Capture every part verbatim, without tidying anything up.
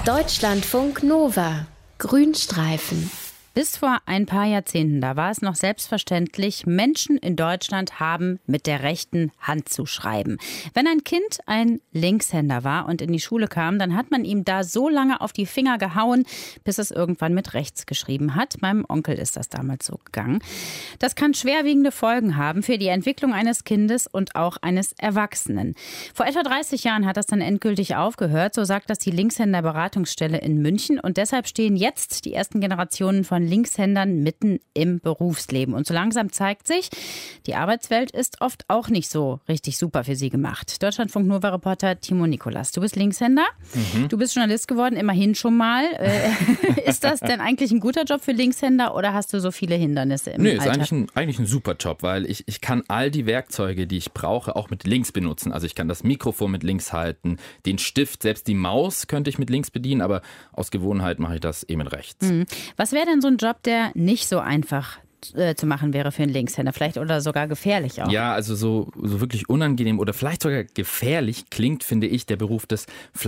Deutschlandfunk Nova. Grünstreifen. Bis vor ein paar Jahrzehnten, da war es noch selbstverständlich, Menschen in Deutschland haben mit der rechten Hand zu schreiben. Wenn ein Kind ein Linkshänder war und in die Schule kam, dann hat man ihm da so lange auf die Finger gehauen, bis es irgendwann mit rechts geschrieben hat. Meinem Onkel ist das damals so gegangen. Das kann schwerwiegende Folgen haben für die Entwicklung eines Kindes und auch eines Erwachsenen. Vor etwa dreißig Jahren hat das dann endgültig aufgehört, so sagt das die Linkshänder-Beratungsstelle in München. Und deshalb stehen jetzt die ersten Generationen von Linkshändern mitten im Berufsleben. Und so langsam zeigt sich, die Arbeitswelt ist oft auch nicht so richtig super für sie gemacht. Deutschlandfunk Nova-Reporter Timo Nikolas, du bist Linkshänder, mhm. du bist Journalist geworden, immerhin schon mal. Äh, ist das denn eigentlich ein guter Job für Linkshänder oder hast du so viele Hindernisse im Nö, Alltag? ist eigentlich ein, eigentlich ein super Job, weil ich, ich kann all die Werkzeuge, die ich brauche, auch mit links benutzen. Also ich kann das Mikrofon mit links halten, den Stift, selbst die Maus könnte ich mit links bedienen, aber aus Gewohnheit mache ich das eh mit rechts. Mhm. Was wäre denn so ein Job, der nicht so einfach äh, zu machen wäre für einen Linkshänder, vielleicht oder sogar gefährlich auch? Ja, also so, so wirklich unangenehm oder vielleicht sogar gefährlich klingt, finde ich, der Beruf des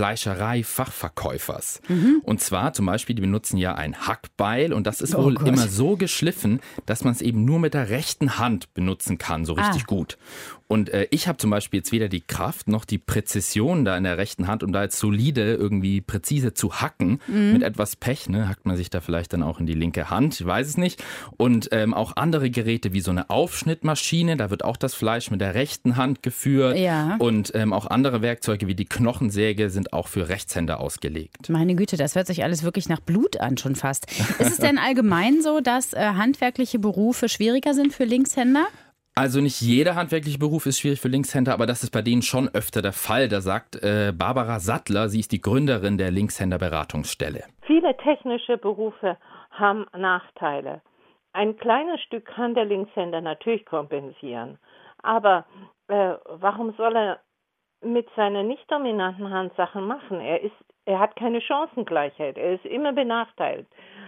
Fleischerei-Fachverkäufers. Mhm. Und zwar zum Beispiel, die benutzen ja ein Hackbeil und das ist wohl oh immer so geschliffen, dass man es eben nur mit der rechten Hand benutzen kann, so richtig ah. gut. Und äh, ich habe zum Beispiel jetzt weder die Kraft noch die Präzision da in der rechten Hand, um da jetzt solide irgendwie präzise zu hacken. Mhm. Mit etwas Pech, ne, hackt man sich da vielleicht dann auch in die linke Hand, ich weiß es nicht. Und ähm, auch andere Geräte wie so eine Aufschnittmaschine, da wird auch das Fleisch mit der rechten Hand geführt. Ja. Und ähm, auch andere Werkzeuge wie die Knochensäge sind auch für Rechtshänder ausgelegt. Meine Güte, das hört sich alles wirklich nach Blut an schon fast. Ist es denn allgemein so, dass äh, handwerkliche Berufe schwieriger sind für Linkshänder? Also nicht jeder handwerkliche Beruf ist schwierig für Linkshänder, aber das ist bei denen schon öfter der Fall. Da sagt äh, Barbara Sattler, sie ist die Gründerin der Linkshänder-Beratungsstelle. Viele technische Berufe haben Nachteile. Ein kleines Stück kann der Linkshänder natürlich kompensieren. Aber äh, warum soll er mit seiner nicht dominanten Hand Sachen machen? Er ist, er hat keine Chancengleichheit. Er ist immer benachteiligt.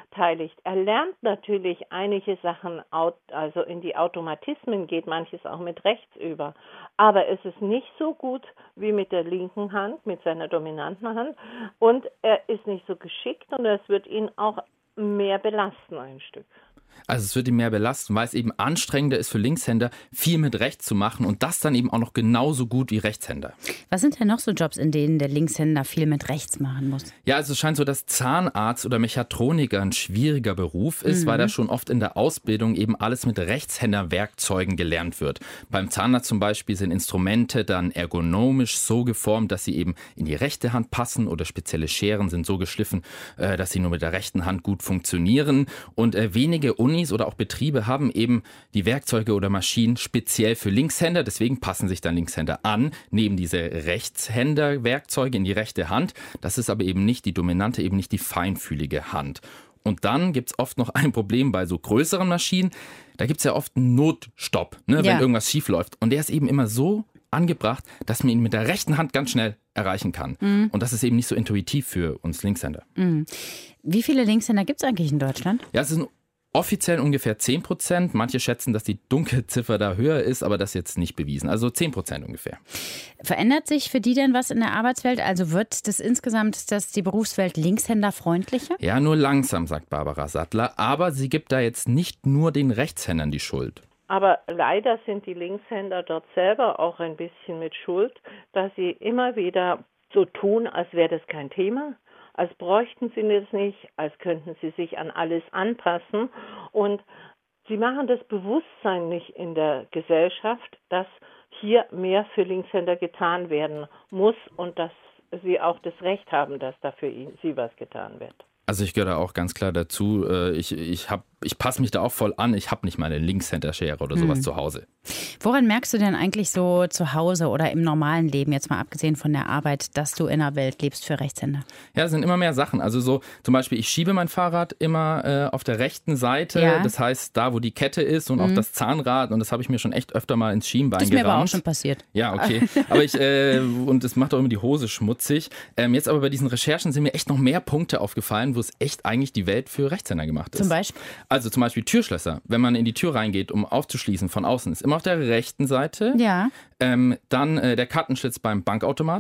Er lernt natürlich einige Sachen, also in die Automatismen geht manches auch mit rechts über. Aber es ist nicht so gut wie mit der linken Hand, mit seiner dominanten Hand. Und er ist nicht so geschickt und es wird ihn auch mehr belasten, ein Stück. Also es wird ihn mehr belasten, weil es eben anstrengender ist für Linkshänder, viel mit rechts zu machen und das dann eben auch noch genauso gut wie Rechtshänder. Was sind denn noch so Jobs, in denen der Linkshänder viel mit rechts machen muss? Ja, also es scheint so, dass Zahnarzt oder Mechatroniker ein schwieriger Beruf ist, mhm. weil da schon oft in der Ausbildung eben alles mit Rechtshänderwerkzeugen gelernt wird. Beim Zahnarzt zum Beispiel sind Instrumente dann ergonomisch so geformt, dass sie eben in die rechte Hand passen oder spezielle Scheren sind so geschliffen, dass sie nur mit der rechten Hand gut funktionieren und wenige Unis oder auch Betriebe haben eben die Werkzeuge oder Maschinen speziell für Linkshänder. Deswegen passen sich dann Linkshänder an, nehmen diese Rechtshänder-Werkzeuge in die rechte Hand. Das ist aber eben nicht die dominante, eben nicht die feinfühlige Hand. Und dann gibt es oft noch ein Problem bei so größeren Maschinen. Da gibt es ja oft einen Notstopp, ne, wenn ja. irgendwas schief läuft. Und der ist eben immer so angebracht, dass man ihn mit der rechten Hand ganz schnell erreichen kann. Mhm. Und das ist eben nicht so intuitiv für uns Linkshänder. Mhm. Wie viele Linkshänder gibt es eigentlich in Deutschland? Ja, es sind offiziell ungefähr zehn Prozent. Manche schätzen, dass die Dunkelziffer da höher ist, aber das ist jetzt nicht bewiesen. Also zehn Prozent ungefähr. Verändert sich für die denn was in der Arbeitswelt? Also wird das insgesamt das die Berufswelt linkshänderfreundlicher? Ja, nur langsam, sagt Barbara Sattler. Aber sie gibt da jetzt nicht nur den Rechtshändern die Schuld. Aber leider sind die Linkshänder dort selber auch ein bisschen mit Schuld, dass sie immer wieder so tun, als wäre das kein Thema. Als bräuchten sie das nicht, als könnten sie sich an alles anpassen. Und sie machen das Bewusstsein nicht in der Gesellschaft, dass hier mehr für Linkshänder getan werden muss und dass sie auch das Recht haben, dass da für sie was getan wird. Also ich gehöre da auch ganz klar dazu. Ich, ich, hab, ich passe mich da auch voll an. Ich habe nicht mal eine Linkshänder-Schere oder sowas hm. zu Hause. Woran merkst du denn eigentlich so zu Hause oder im normalen Leben, jetzt mal abgesehen von der Arbeit, dass du in einer Welt lebst für Rechtshänder? Ja, es sind immer mehr Sachen. Also so zum Beispiel, ich schiebe mein Fahrrad immer äh, auf der rechten Seite. Ja. Das heißt, da wo die Kette ist und mhm. auch das Zahnrad. Und das habe ich mir schon echt öfter mal ins Schienbein gerammt. Das ist mir aber auch schon passiert. Ja, okay. Aber ich, äh, und es macht auch immer die Hose schmutzig. Ähm, jetzt aber bei diesen Recherchen sind mir echt noch mehr Punkte aufgefallen, wo es echt eigentlich die Welt für Rechtshänder gemacht ist. Zum Beispiel? Also zum Beispiel Türschlösser. Wenn man in die Tür reingeht, um aufzuschließen von außen, ist immer auf der rechten Seite. Ja. Ähm, dann äh, der Kartenschlitz beim Bankautomat.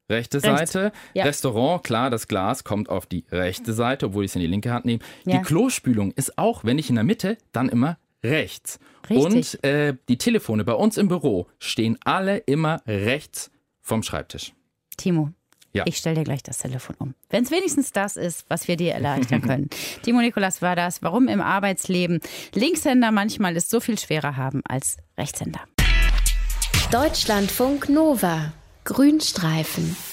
Rechte Rechts. Seite. Ja. Restaurant, klar, das Glas kommt auf die rechte Seite, obwohl ich es in die linke Hand nehme. Ja. Die Klospülung ist auch, wenn nicht in der Mitte, dann immer rechts. Richtig. Und äh, die Telefone bei uns im Büro stehen alle immer rechts vom Schreibtisch. Timo, Ja. ich stelle dir gleich das Telefon um. Wenn es wenigstens das ist, was wir dir erleichtern können. Timo Nikolas war das. Warum im Arbeitsleben Linkshänder manchmal es so viel schwerer haben als Rechtshänder. Deutschlandfunk Nova. Grünstreifen.